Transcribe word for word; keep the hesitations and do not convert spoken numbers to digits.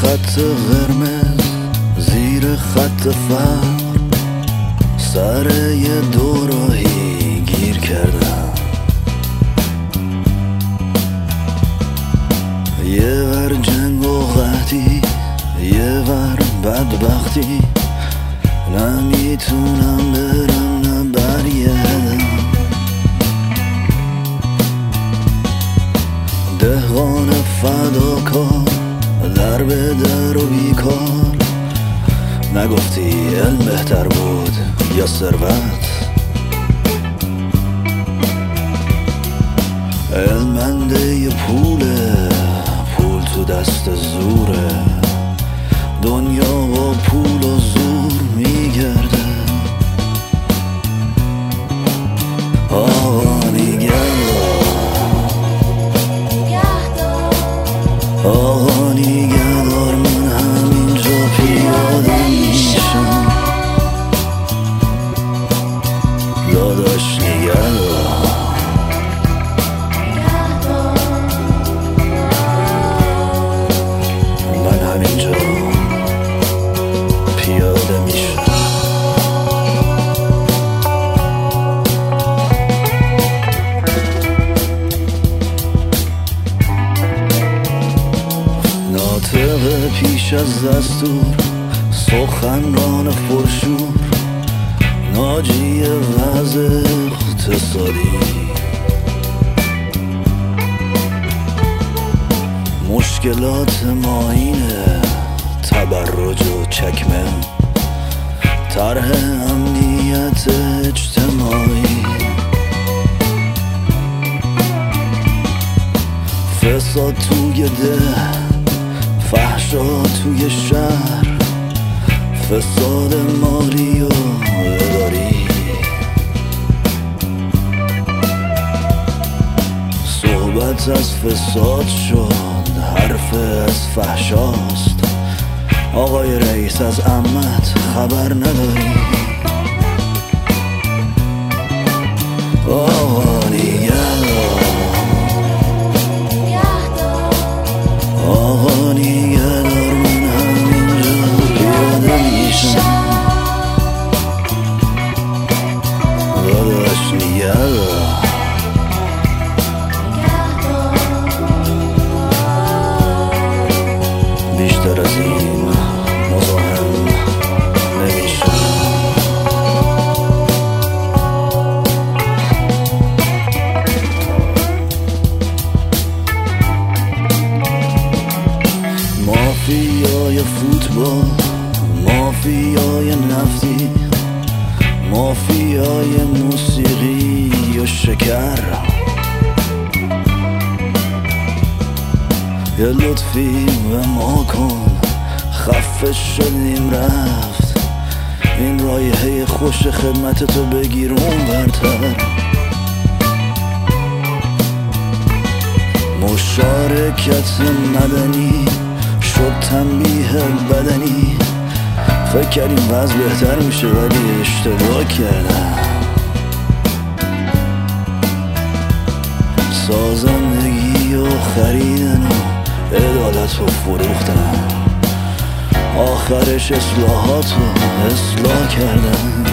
خط قرمز زیر خط فقر سر یه دوراهی گیر کردم. یه ور جنگ و قحطی، یه ور بدبختی، نمیتونم برم نه برگردم. دهقان فداکار در به در و بیکار، نگفتی علم بهتر بود یا ثروت؟ علمنده پوله، پول تو دست زوره، دنیا با پول و زور میگرده. آقا نگهدار، آقا نگهدار، من همینجا پیاده میشم. داداش نگهدار، من همینجا پیاده میشم. ناطق پیش از دستور، سخنران پرشور، ناجی وضع اقتصادی، مشکلات ماینه، تبرج و چکمه، طرح امنیت اجتماعی، فساد توی ده، فحشا توی شهر، فساد مالی و اداری، صحبت از فساد شد، حرف از فحشاست. آقای رئیس از عمت خبر نداری؟ آقا نگهدار، آقا نگهدار، من همینجا پیاده میشم. داداش نگهدار، بیشتر از این مزاحم نمیشم. مافیای فوتبال، مافیای نفتی، مافیای موسیقی و شکر، یه لطفی به ما کن، خفه شدیم رفت. این رایحه خوش خدمت تو بگیر اون برتر. مشارکت مدنی شد تنبیه بدنی، فکر کردیم وضع بهتر میشه ولی اشتباه کردم. سازندگی و خریدن و عدالت رو فروختن، آخرش اصلاحات رو اصلاح کردن.